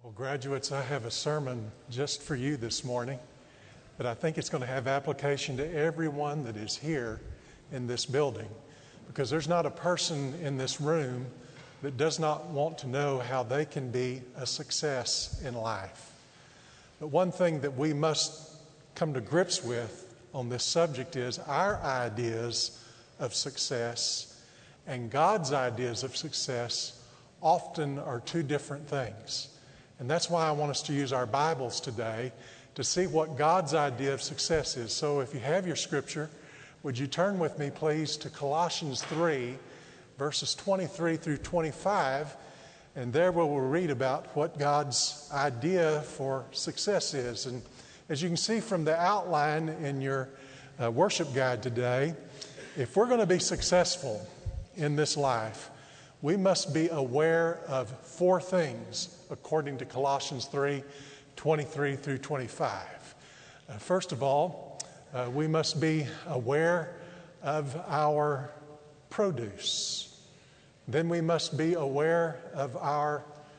Well, graduates, I have a sermon just for you this morning, but I think it's going to have application to everyone that is here in this building, because there's not a person in this room that does not want to know how they can be a success in life. But one thing that we must come to grips with on this subject is our ideas of success and God's ideas of success often are two different things. And that's why I want us to use our Bibles today to see what God's idea of success is. So if you have your scripture, would you turn with me, please, to Colossians 3, verses 23 through 25, and there we will read about what God's idea for success is. And as you can see from the outline in your worship guide today, if we're going to be successful in this life, we must be aware of four things according to Colossians 3, 23 through 25. First of all, we must be aware of our produce. Then we must be aware of our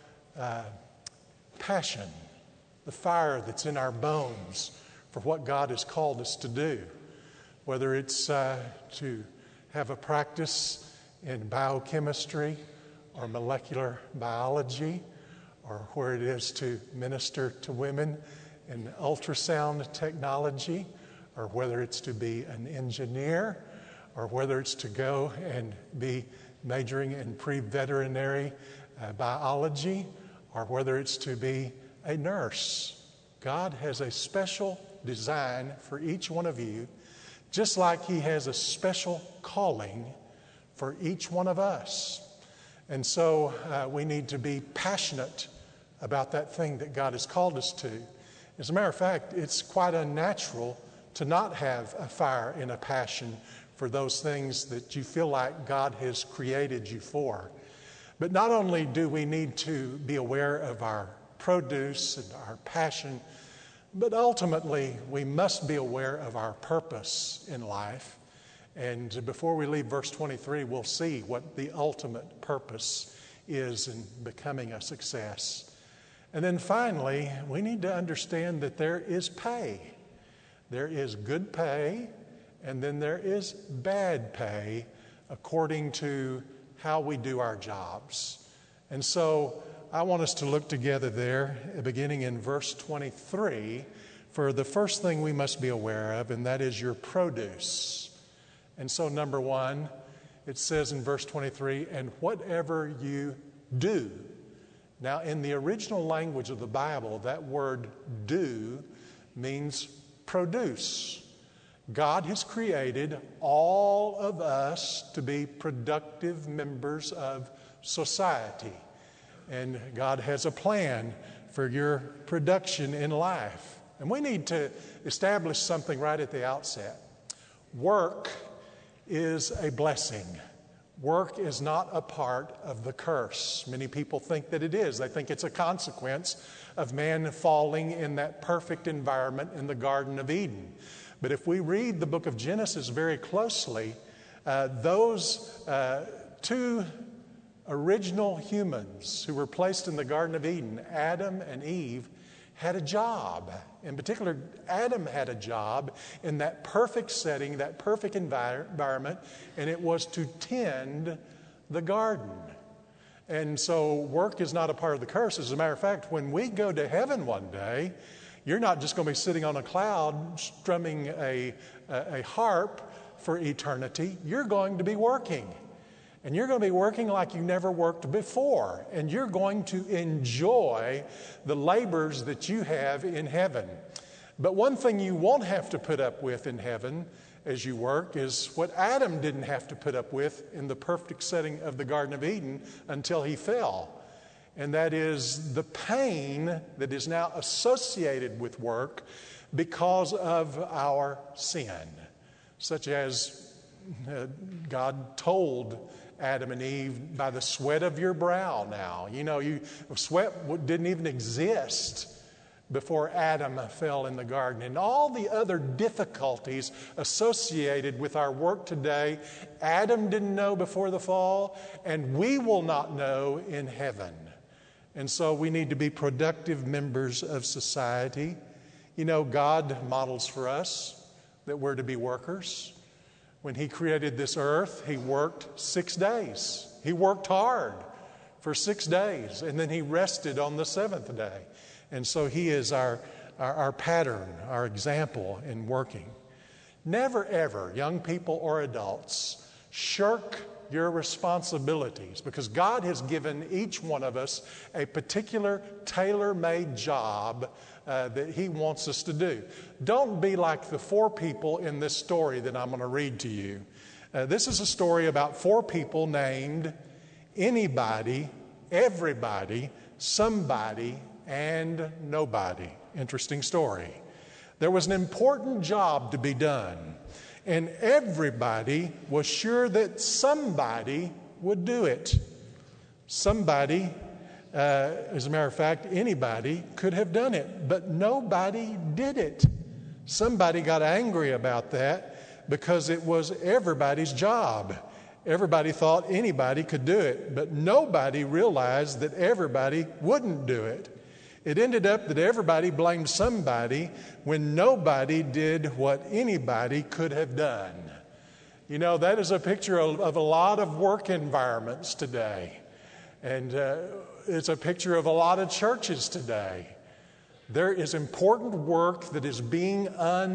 passion, the fire that's in our bones for what God has called us to do, whether it's to have a practice in biochemistry or molecular biology, or where it is to minister to women in ultrasound technology, or whether it's to be an engineer, or whether it's to go and be majoring in pre-veterinary biology, or whether it's to be a nurse. God has a special design for each one of you, just like He has a special calling for each one of us. And so we need to be passionate about that thing that God has called us to. As a matter of fact, it's quite unnatural to not have a fire and a passion for those things that you feel like God has created you for. But not only do we need to be aware of our produce and our passion, but ultimately we must be aware of our purpose in life. And before we leave verse 23, we'll see what the ultimate purpose is in becoming a success. And then finally, we need to understand that there is pay. There is good pay, and then there is bad pay according to how we do our jobs. And so I want us to look together there, beginning in verse 23, for the first thing we must be aware of, and that is your produce. And so number one, it says in verse 23, and whatever you do. Now, in the original language of the Bible, that word do means produce. God has created all of us to be productive members of society. And God has a plan for your production in life. And we need to establish something right at the outset. Work is a blessing. Work is not a part of the curse. Many people think that it is. They think it's a consequence of man falling in that perfect environment in the Garden of Eden. But if we read the book of Genesis very closely, those two original humans who were placed in the Garden of Eden, Adam and Eve, had a job. In particular, Adam had a job in that perfect setting, that perfect environment, and it was to tend the garden. And so work is not a part of the curse. As a matter of fact, when we go to heaven one day, you're not just going to be sitting on a cloud strumming a harp for eternity. You're going to be working. And you're going to be working like you never worked before. And you're going to enjoy the labors that you have in heaven. But one thing you won't have to put up with in heaven as you work is what Adam didn't have to put up with in the perfect setting of the Garden of Eden until he fell. And that is the pain that is now associated with work because of our sin. Such as God told Adam and Eve, by the sweat of your brow now. You know, sweat didn't even exist before Adam fell in the garden. And all the other difficulties associated with our work today, Adam didn't know before the fall, and we will not know in heaven. And so we need to be productive members of society. You know, God models for us that we're to be workers. When He created this earth, He worked 6 days. He worked hard for 6 days, and then He rested on the seventh day. And so He is our pattern, our example in working. Never ever, young people or adults, shirk your responsibilities, because God has given each one of us a particular tailor-made job that He wants us to do. Don't be like the 4 people in this story that I'm going to read to you. This is a story about 4 people named anybody, everybody, somebody, and nobody. Interesting story. There was an important job to be done, and everybody was sure that somebody would do it. Somebody, as a matter of fact, anybody could have done it, but nobody did it. Somebody got angry about that because it was everybody's job. Everybody thought anybody could do it, but nobody realized that everybody wouldn't do it. It ended up that everybody blamed somebody when nobody did what anybody could have done. You know, that is a picture of a lot of work environments today. And it's a picture of a lot of churches today. There is important work that is being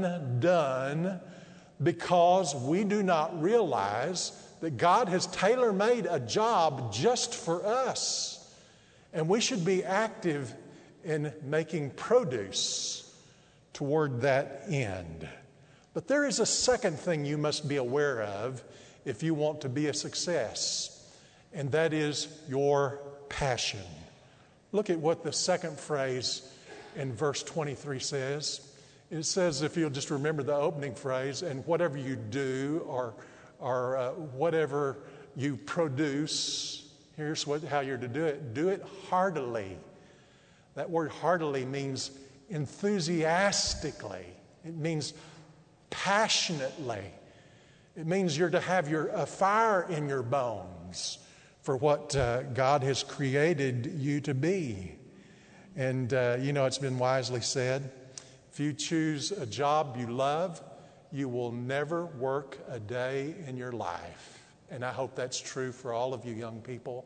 undone because we do not realize that God has tailor-made a job just for us. And we should be active in making produce toward that end. But there is a second thing you must be aware of if you want to be a success, and that is your passion. Look at what the second phrase in verse 23 says. It says, if you'll just remember the opening phrase, and whatever you do or whatever you produce, here's how you're to do it heartily. That word heartily means enthusiastically. It means passionately. It means you're to have a fire in your bones for what God has created you to be. And, it's been wisely said, if you choose a job you love, you will never work a day in your life. And I hope that's true for all of you young people.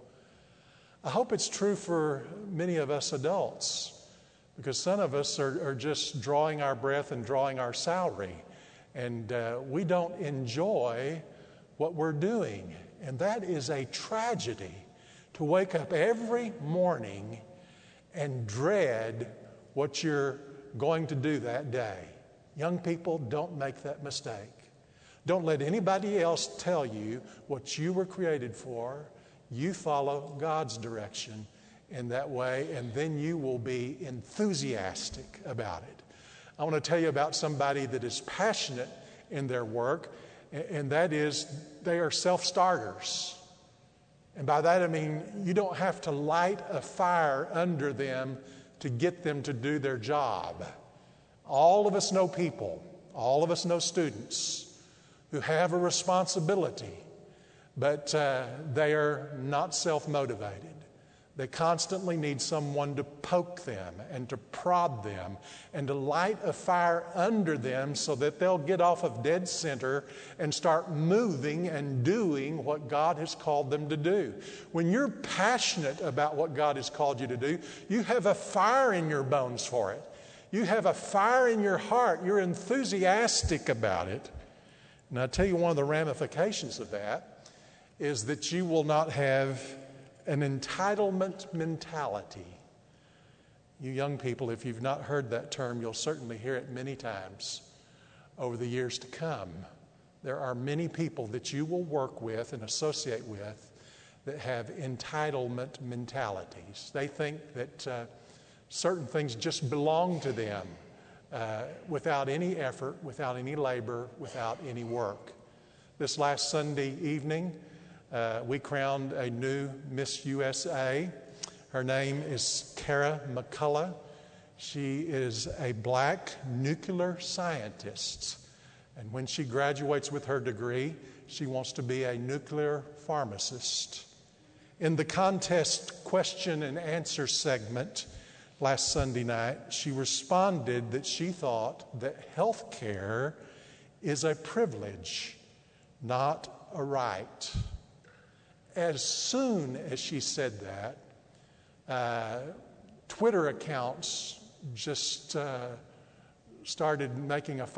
I hope it's true for many of us adults, because some of us are just drawing our breath and drawing our salary, and we don't enjoy what we're doing. And that is a tragedy, to wake up every morning and dread what you're going to do that day. Young people, don't make that mistake. Don't let anybody else tell you what you were created for. You follow God's direction in that way, and then you will be enthusiastic about it. I want to tell you about somebody that is passionate in their work, and that is they are self-starters. And by that I mean you don't have to light a fire under them to get them to do their job. All of us know people, all of us know students who have a responsibility, but they are not self-motivated. They constantly need someone to poke them and to prod them and to light a fire under them so that they'll get off of dead center and start moving and doing what God has called them to do. When you're passionate about what God has called you to do, you have a fire in your bones for it. You have a fire in your heart. You're enthusiastic about it. And I'll tell you, one of the ramifications of that is that you will not have an entitlement mentality. You young people, if you've not heard that term, you'll certainly hear it many times over the years to come. There are many people that you will work with and associate with that have entitlement mentalities. They think that certain things just belong to them without any effort, without any labor, without any work. This last Sunday evening, we crowned a new Miss USA. Her name is Kara McCullough. She is a black nuclear scientist. And when she graduates with her degree, she wants to be a nuclear pharmacist. In the contest question and answer segment last Sunday night, she responded that she thought that health care is a privilege, not a right. As soon as she said that, Twitter accounts just started making a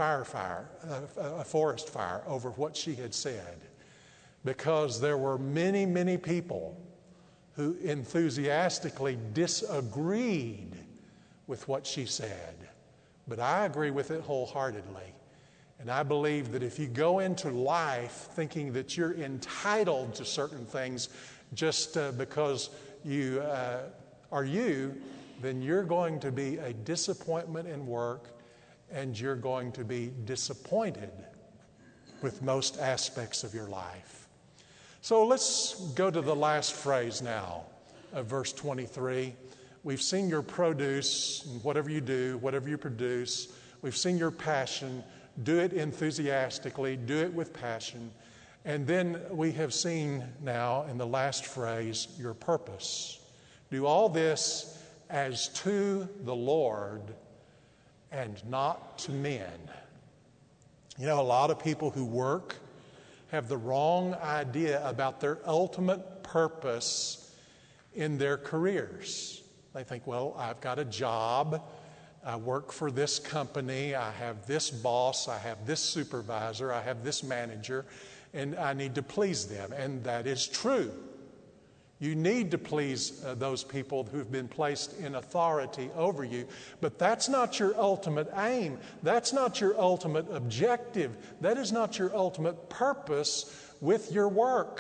forest fire over what she had said, because there were many, many people who enthusiastically disagreed with what she said. But I agree with it wholeheartedly. And I believe that if you go into life thinking that you're entitled to certain things just because you are you, then you're going to be a disappointment in work, and you're going to be disappointed with most aspects of your life. So let's go to the last phrase now of verse 23. We've seen your produce, and whatever you do, whatever you produce. We've seen your passion. Do it enthusiastically. Do it with passion. And then we have seen now in the last phrase, your purpose. Do all this as to the Lord and not to men. You know, a lot of people who work have the wrong idea about their ultimate purpose in their careers. They think, well, I've got a job, I work for this company, I have this boss, I have this supervisor, I have this manager, and I need to please them. And that is true. You need to please those people who've been placed in authority over you. But that's not your ultimate aim. That's not your ultimate objective. That is not your ultimate purpose with your work.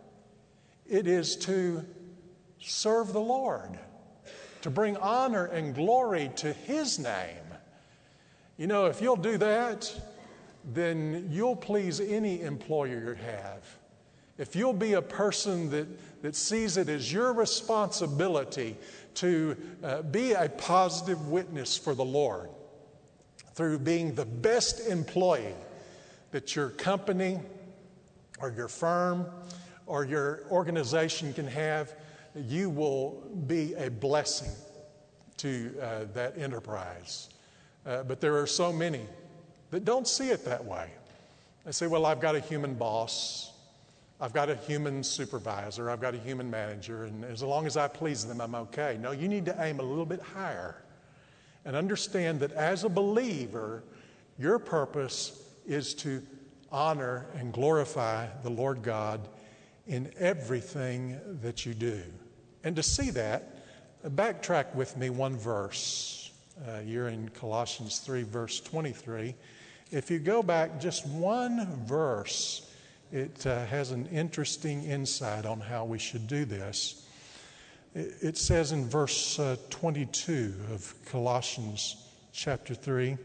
It is to serve the Lord, to bring honor and glory to His name. You know, if you'll do that, then you'll please any employer you have. If you'll be a person that sees it as your responsibility to be a positive witness for the Lord through being the best employee that your company or your firm or your organization can have, you will be a blessing to that enterprise. But there are so many that don't see it that way. They say, well, I've got a human boss, I've got a human supervisor, I've got a human manager, and as long as I please them, I'm okay. No, you need to aim a little bit higher and understand that as a believer, your purpose is to honor and glorify the Lord God in everything that you do. And to see that, backtrack with me one verse. You're in Colossians 3, verse 23. If you go back just one verse, it has an interesting insight on how we should do this. It says in verse 22 of Colossians chapter 3,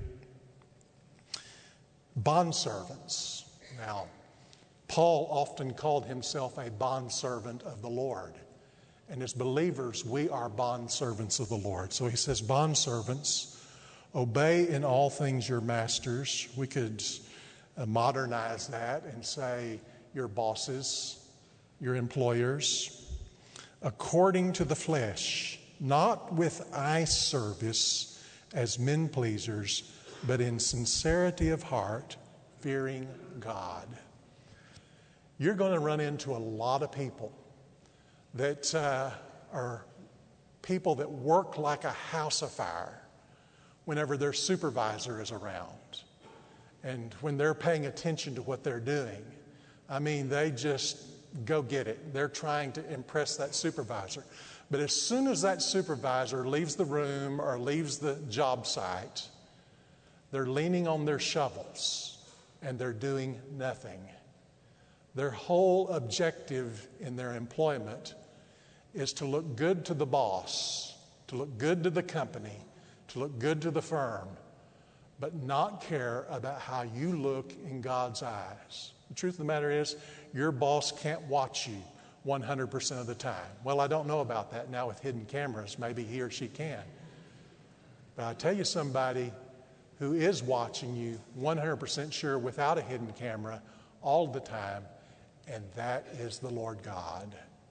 bondservants. Now, Paul often called himself a bondservant of the Lord. And as believers, we are bondservants of the Lord. So he says, bondservants, obey in all things your masters. We could modernize that and say your bosses, your employers, according to the flesh, not with eye service as men pleasers, but in sincerity of heart, fearing God. You're going to run into a lot of people that are people that work like a house afire whenever their supervisor is around. And when they're paying attention to what they're doing, I mean, they just go get it. They're trying to impress that supervisor. But as soon as that supervisor leaves the room or leaves the job site, they're leaning on their shovels and they're doing nothing. Their whole objective in their employment is to look good to the boss, to look good to the company, to look good to the firm, but not care about how you look in God's eyes. The truth of the matter is, your boss can't watch you 100% of the time. Well, I don't know about that now with hidden cameras. Maybe he or she can. But I tell you somebody who is watching you 100% sure without a hidden camera all the time, and that is the Lord God.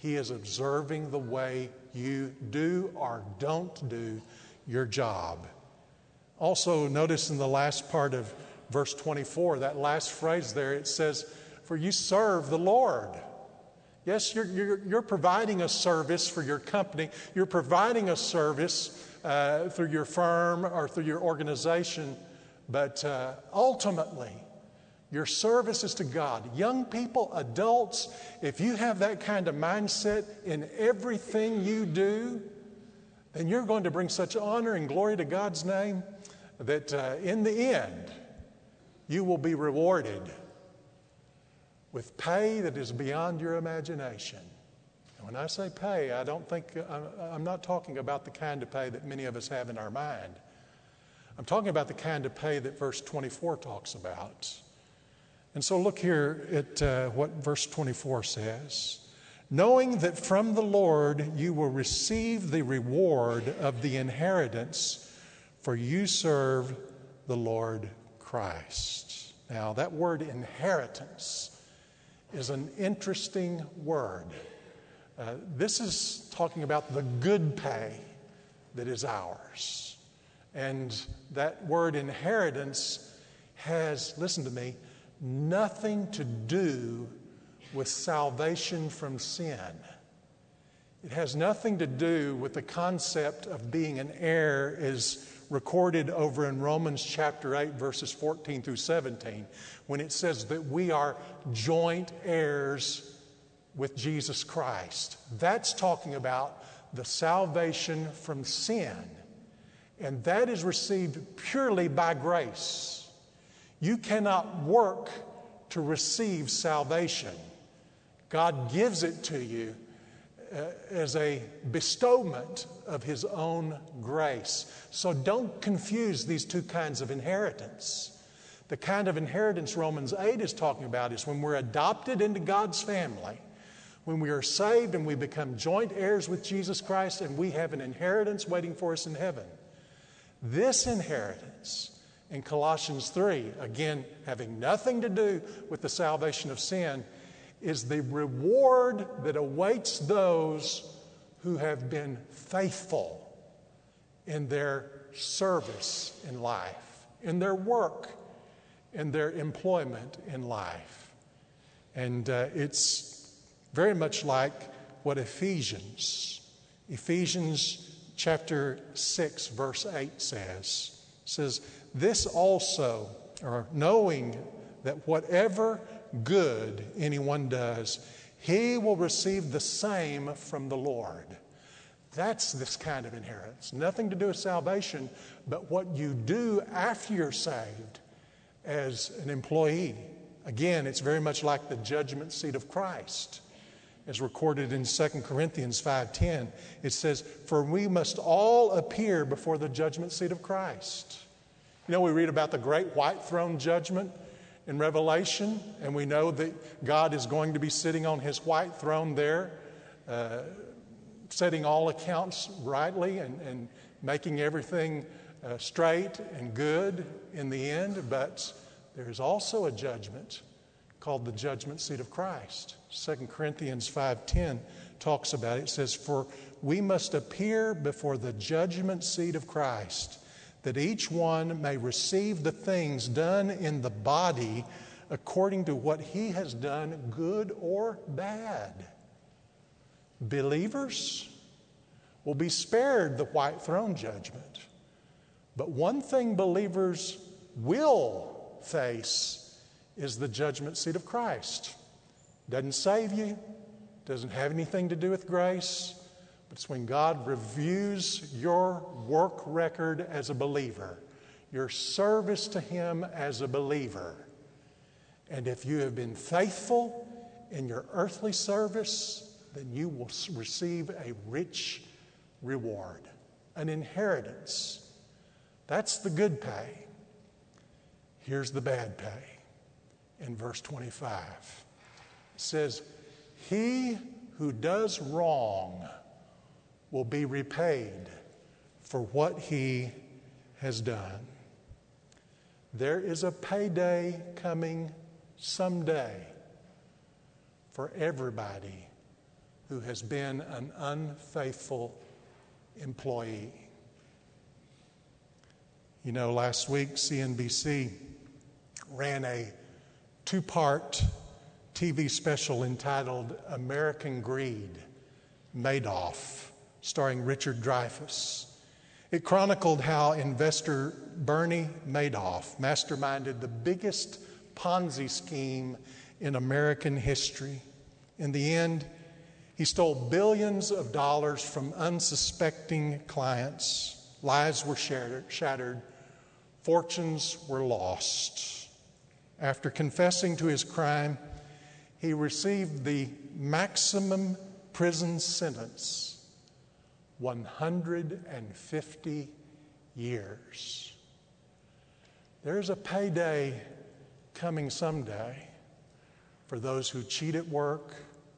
He is observing the way you do or don't do your job. Also, notice in the last part of verse 24, that last phrase there, it says, "For you serve the Lord." Yes, you're providing a service for your company. You're providing a service through your firm or through your organization. But ultimately, your service is to God. Young people, adults, if you have that kind of mindset in everything you do, then you're going to bring such honor and glory to God's name that in the end, you will be rewarded with pay that is beyond your imagination. And when I say pay, I'm not talking about the kind of pay that many of us have in our mind. I'm talking about the kind of pay that verse 24 talks about. And so look here at what verse 24 says. "Knowing that from the Lord you will receive the reward of the inheritance, for you serve the Lord Christ." Now, that word inheritance is an interesting word. This is talking about the good pay that is ours. And that word inheritance has, listen to me, nothing to do with salvation from sin. It has nothing to do with the concept of being an heir as recorded over in Romans chapter 8, verses 14 through 17, when it says that we are joint heirs with Jesus Christ. That's talking about the salvation from sin. And that is received purely by grace. You cannot work to receive salvation. God gives it to you as a bestowment of His own grace. So don't confuse these two kinds of inheritance. The kind of inheritance Romans 8 is talking about is when we're adopted into God's family, when we are saved and we become joint heirs with Jesus Christ and we have an inheritance waiting for us in heaven. This inheritance in Colossians 3, again, having nothing to do with the salvation of sin, is the reward that awaits those who have been faithful in their service in life, in their work, in their employment in life. And it's very much like what Ephesians chapter 6, verse 8 says. It says, "This also, or knowing that whatever good anyone does, he will receive the same from the Lord." That's this kind of inheritance. Nothing to do with salvation, but what you do after you're saved as an employee. Again, it's very much like the judgment seat of Christ. As recorded in 2 Corinthians 5:10, it says, "For we must all appear before the judgment seat of Christ." You know, we read about the great white throne judgment in Revelation, and we know that God is going to be sitting on His white throne there, setting all accounts rightly and making everything straight and good in the end. But there is also a judgment called the judgment seat of Christ. 2 Corinthians 5:10 talks about it. It says, "For we must appear before the judgment seat of Christ, that each one may receive the things done in the body according to what he has done, good or bad." Believers will be spared the white throne judgment. But one thing believers will face is the judgment seat of Christ. Doesn't save you, doesn't have anything to do with grace, but it's when God reviews your work record as a believer, your service to Him as a believer. And if you have been faithful in your earthly service, then you will receive a rich reward, an inheritance. That's the good pay. Here's the bad pay. In verse 25, it says, "He who does wrong will be repaid for what he has done." There is a payday coming someday for everybody who has been an unfaithful employee. You know, last week CNBC ran a 2-part TV special entitled American Greed, Madoff, starring Richard Dreyfuss. It chronicled how investor Bernie Madoff masterminded the biggest Ponzi scheme in American history. In the end, he stole billions of dollars from unsuspecting clients. Lives were shattered. Fortunes were lost. After confessing to his crime, he received the maximum prison sentence, 150 years. There's a payday coming someday for those who cheat at work,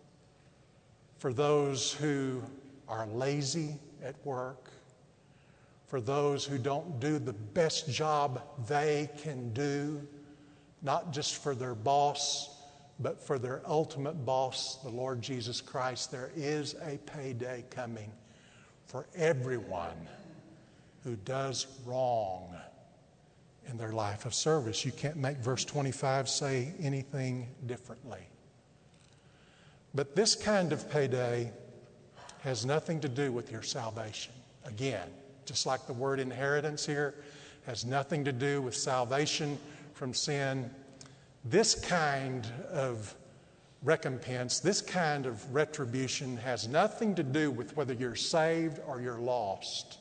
for those who are lazy at work, for those who don't do the best job they can do, not just for their boss, but for their ultimate boss, the Lord Jesus Christ. There is a payday coming for everyone who does wrong in their life of service. You can't make verse 25 say anything differently. But this kind of payday has nothing to do with your salvation. Again, just like the word inheritance here has nothing to do with salvation from sin, this kind of recompense, this kind of retribution has nothing to do with whether you're saved or you're lost.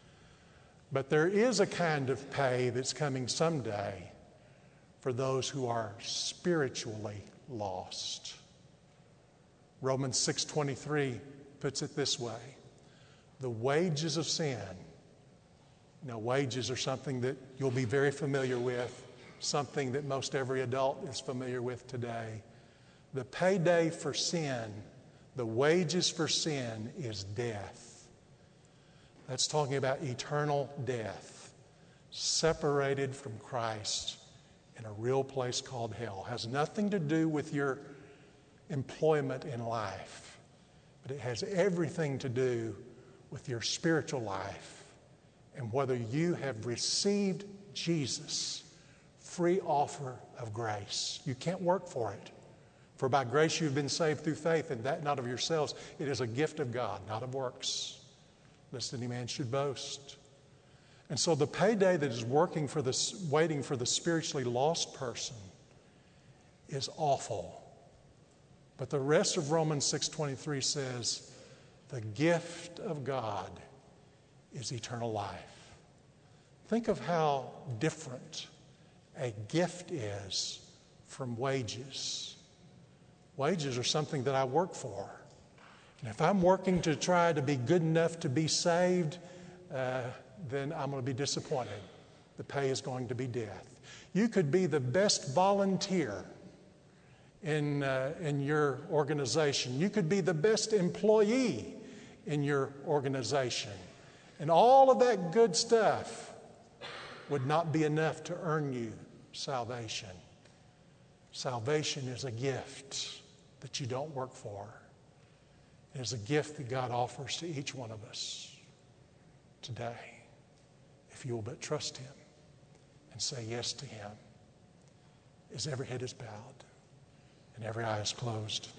But there is a kind of pay that's coming someday for those who are spiritually lost. Romans 6:23 puts it this way: the wages of sin. Now, wages are something that you'll be very familiar with, something that most every adult is familiar with today. The payday for sin, the wages for sin, is death. That's talking about eternal death, separated from Christ in a real place called hell. Has nothing to do with your employment in life, but it has everything to do with your spiritual life and whether you have received Jesus, free offer of grace. You can't work for it. For by grace you've been saved through faith, and that not of yourselves. It is a gift of God, not of works, lest any man should boast. And so the payday that is waiting for the spiritually lost person is awful. But the rest of Romans 6:23 says, the gift of God is eternal life. Think of how different a gift is from wages. Wages are something that I work for. And if I'm working to try to be good enough to be saved, then I'm going to be disappointed. The pay is going to be death. You could be the best volunteer in your organization. You could be the best employee in your organization. And all of that good stuff would not be enough to earn you salvation. Salvation is a gift that you don't work for. It is a gift that God offers to each one of us today, if you will but trust Him and say yes to Him, as every head is bowed and every eye is closed.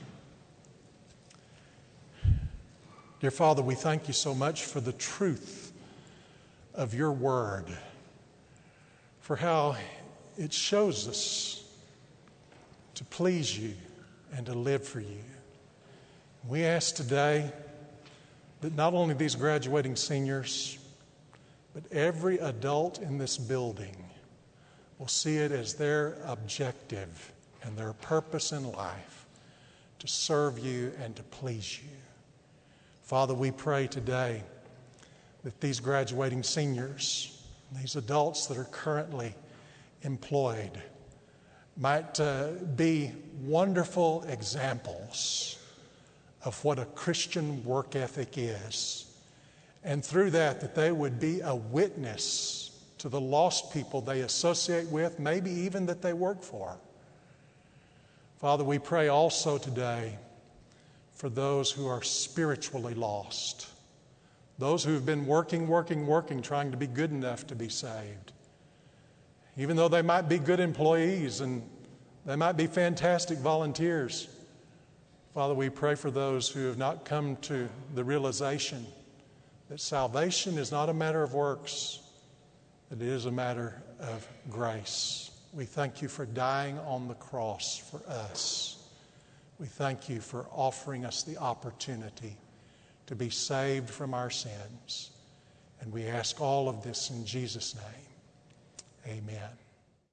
Dear Father, we thank you so much for the truth of your word, for how it shows us to please you and to live for you. We ask today that not only these graduating seniors, but every adult in this building will see it as their objective and their purpose in life to serve you and to please you. Father, we pray today that these graduating seniors, these adults that are currently employed, might be wonderful examples of what a Christian work ethic is. And through that they would be a witness to the lost people they associate with, maybe even that they work for. Father, we pray also today for those who are spiritually lost, those who have been working, trying to be good enough to be saved. Even though they might be good employees and they might be fantastic volunteers, Father, we pray for those who have not come to the realization that salvation is not a matter of works, that it is a matter of grace. We thank you for dying on the cross for us. We thank you for offering us the opportunity to be saved from our sins. And we ask all of this in Jesus' name. Amen.